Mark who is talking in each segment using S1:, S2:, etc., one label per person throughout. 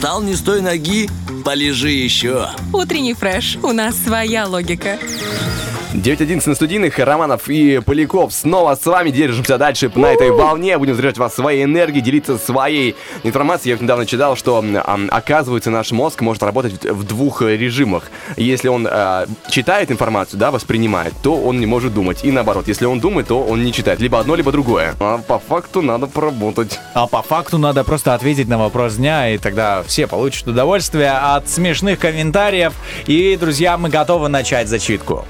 S1: Встал не с той ноги, полежи еще.
S2: Утренний фреш. У нас своя логика.
S3: 9.11 на студийных. Романов и Поляков снова с вами. Держимся дальше на этой волне. Будем заряжать вас своей энергией, делиться своей информацией. Я недавно читал, что, оказывается, наш мозг может работать в двух режимах. Если он читает информацию, да, воспринимает, то он не может думать. И наоборот, если он думает, то он не читает. Либо одно, либо другое. А по факту надо поработать.
S4: А по факту надо просто ответить на вопрос дня, и тогда все получат удовольствие от смешных комментариев. И, друзья, мы готовы начать зачитку.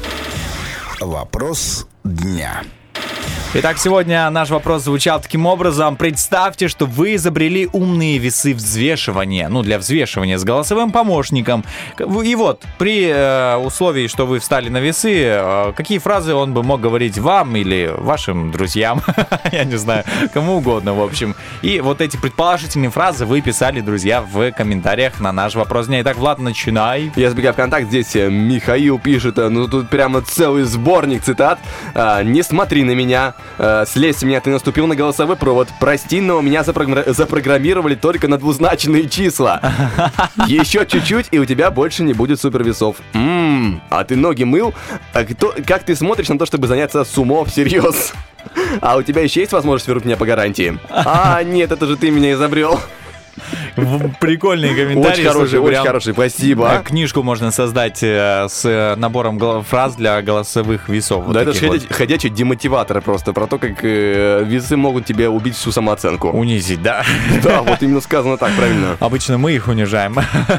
S1: Вопрос дня.
S4: Итак, сегодня наш вопрос звучал таким образом. Представьте, что вы изобрели умные весы взвешивания. Для взвешивания с голосовым помощником. И вот, при условии, что вы встали на весы, какие фразы он бы мог говорить вам или вашим друзьям? Я не знаю, кому угодно, в общем. И вот эти предположительные фразы вы писали, друзья, в комментариях на наш вопрос дня. Итак, Влад, начинай.
S3: Я забегаю в контакт, здесь Михаил пишет, тут прямо целый сборник цитат. «Не смотри на меня. Слезь с меня, ты наступил на голосовой провод. Прости, но меня запрограммировали только на двузначные числа. Еще чуть-чуть, и у тебя больше не будет супервесов. А ты ноги мыл? Как ты смотришь на то, чтобы заняться сумо всерьез? А у тебя еще есть возможность вернуть меня по гарантии? Нет, это же ты меня изобрел».
S4: Прикольные комментарии.
S3: Очень хороший, спасибо.
S4: Книжку можно создать с набором фраз для голосовых весов.
S3: Да, это же ходячие демотиваторы просто, про то, как весы могут тебе убить всю самооценку.
S4: Унизить, да?
S3: Да, вот именно сказано так, правильно.
S4: Обычно мы их унижаем.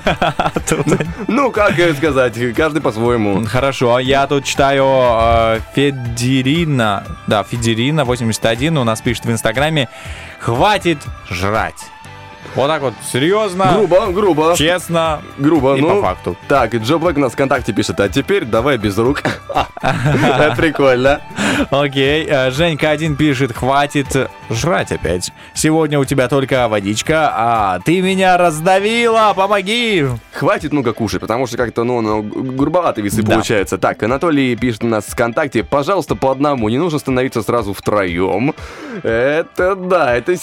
S3: Как сказать, каждый по-своему.
S4: Хорошо, я тут читаю Федерина 81 у нас пишет в Инстаграме: «Хватит жрать». Вот так вот, серьезно.
S3: Грубо.
S4: Честно.
S3: Грубо,
S4: и по факту.
S3: Так, Джо Блэк у нас ВКонтакте пишет, а теперь давай без рук. Это прикольно.
S4: Окей, Женька 1 пишет: «Хватит жрать опять. Сегодня у тебя только водичка, а ты меня раздавила, помоги».
S3: Хватит много кушать, потому что как-то, грубоватые весы получаются. Так, Анатолий пишет у нас ВКонтакте: «Пожалуйста, по одному, не нужно становиться сразу втроем». Это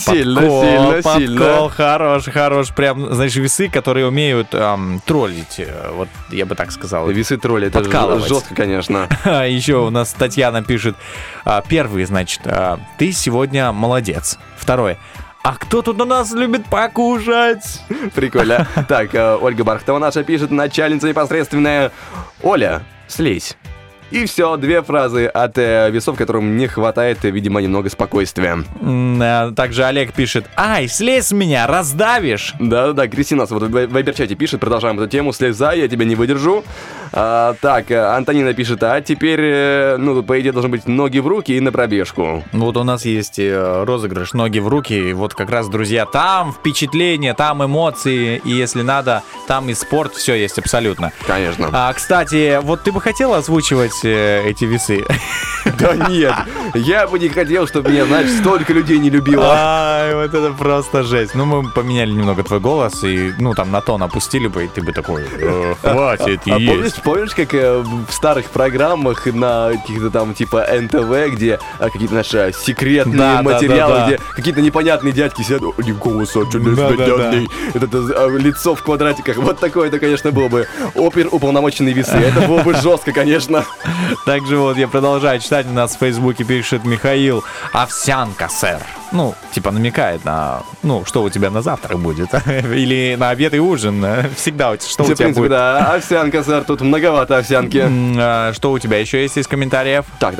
S3: сильно.
S4: Хорош. Прям, знаешь, весы, которые умеют троллить. Вот я бы так сказал.
S3: Весы тролли, это жестко, конечно.
S4: Еще у нас Татьяна пишет: «Первый, значит, ты сегодня молодец». Второй: «А кто тут у нас любит покушать?»
S3: Прикольно. Так, Ольга Бархтова наша пишет, начальница непосредственная: «Оля, слезь». И все, 2 фразы от весов, которым не хватает, видимо, немного спокойствия.
S4: Также Олег пишет: «Ай, слезь с меня, раздавишь».
S3: Да, Кристина вот в вайбер-чате пишет, продолжаем эту тему: «Слезай, я тебя не выдержу». Так, Антонина пишет: «А теперь, по идее, должны быть ноги в руки и на пробежку».
S4: Вот у нас есть розыгрыш «Ноги в руки». И вот как раз, друзья, там впечатления, там эмоции. И если надо, там и спорт, все есть абсолютно.
S3: Конечно.
S4: Кстати, вот ты бы хотел озвучивать эти весы?
S3: Да нет, я бы не хотел, чтобы меня, знаешь, столько людей не любило.
S4: Ай, вот это просто жесть. Мы поменяли немного твой голос, и, там на тон опустили бы, и ты бы такой: «Хватит, есть».
S3: Помнишь, как в старых программах на каких-то там типа НТВ, где какие-то наши секретные материалы, где какие-то непонятные дядьки сидят: «Голос очень непонятный», это лицо в квадратиках. Вот такое-то, конечно, было бы. Оперуполномоченные весы. Это было бы жестко, конечно.
S4: Также вот я продолжаю читать, у нас в Фейсбуке пишет Михаил: «Овсянка, сэр». Намекает на, что у тебя на завтрак будет. Или на обед и ужин. Всегда что у тебя будет.
S3: Да, овсянка, сэр, тут многовато овсянки.
S4: Что у тебя еще есть из комментариев?
S3: Так.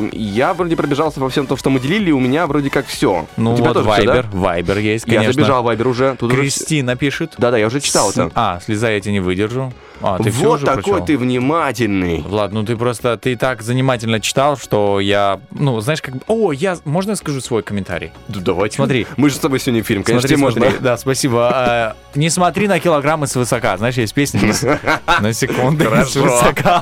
S3: Я вроде пробежался по всем, что мы делили, у меня вроде как все.
S4: У тебя тоже Вайбер есть, конечно.
S3: Я забежал Вайбер уже.
S4: Кристина пишет.
S3: Да, я уже читал это.
S4: Слезай, я тебя не выдержу. Ты все
S3: вот
S4: уже
S3: такой
S4: прочел?
S3: Ты внимательный.
S4: Влад, ты так занимательно читал, что я, знаешь, можно я скажу свой комментарий?
S3: Да, давайте.
S4: Смотри.
S3: Мы же с тобой сегодня фильм, конечно, можно.
S4: Да, спасибо. Не смотри на килограммы свысока. Знаешь, есть песня на секунды свысока.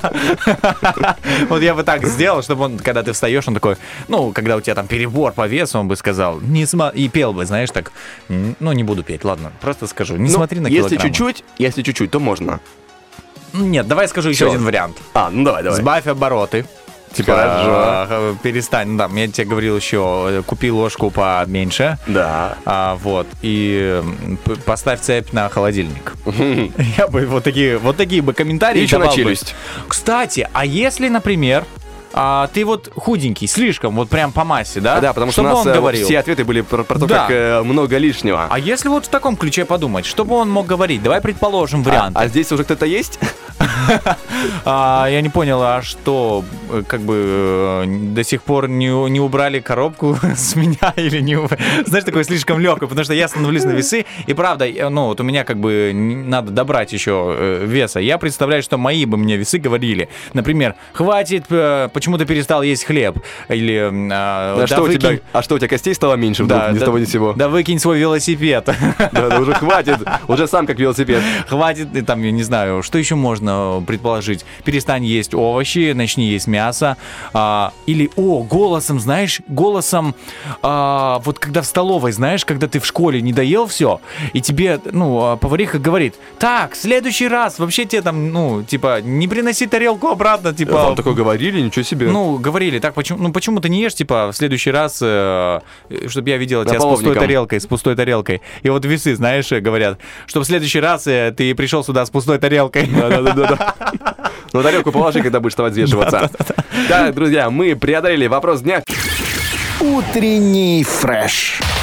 S4: Вот я бы так сделал, чтобы он, когда ты встаешь, он такой, когда у тебя там перебор по весу, он бы сказал, и пел бы, знаешь, так, не буду петь, ладно, просто скажу, не смотри на килограммы.
S3: Если чуть-чуть, то можно.
S4: Нет, давай скажу еще один вариант.
S3: Давай.
S4: Сбавь обороты. Типа,
S3: Хорошо.
S4: перестань, ну, там, я тебе говорил еще, купи ложку поменьше.
S3: Да.
S4: Вот, и поставь цепь на холодильник. Я бы вот такие бы комментарии
S3: И еще
S4: давал
S3: на
S4: бы.
S3: челюсть.
S4: Кстати, а если, например, ты вот худенький, слишком, вот прям по массе, да?
S3: Да, потому что у
S4: Чтобы
S3: нас
S4: он говорил.
S3: все ответы были про то,
S4: Да.
S3: как много лишнего.
S4: А если вот в таком ключе подумать, что бы он мог говорить? Давай предположим вариант.
S3: А здесь уже кто-то есть?
S4: Я не понял, а что, как бы до сих пор не убрали коробку с меня или не знаешь, такое слишком легкое, потому что я становлюсь на весы, и правда, ну вот у меня как бы надо добрать еще веса. Я представляю, что мои бы мне весы говорили, например, хватит, почему ты перестал есть хлеб, или
S3: А что у тебя костей стало меньше вдруг, ни с того ни с сего?
S4: Да выкинь свой велосипед.
S3: Да, уже хватит, уже сам как велосипед.
S4: Хватит, и там, я не знаю, что еще можно предположить. Перестань есть овощи, начни есть мясо. Или, голосом, знаешь, вот когда в столовой, знаешь, когда ты в школе не доел все, и тебе, повариха говорит, так, в следующий раз, вообще тебе там, типа, не приноси тарелку обратно, типа...
S3: Вам такое говорили, ничего себе.
S4: Говорили, так, почему ты не ешь, типа, в следующий раз, чтобы я видела тебя с пустой тарелкой. И вот весы, знаешь, говорят, что в следующий раз ты пришел сюда с пустой тарелкой.
S3: Да. Ну, тарелку положи, когда будешь вставать взвешиваться. Так, друзья, мы преодолели вопрос дня.
S1: Утренний фреш.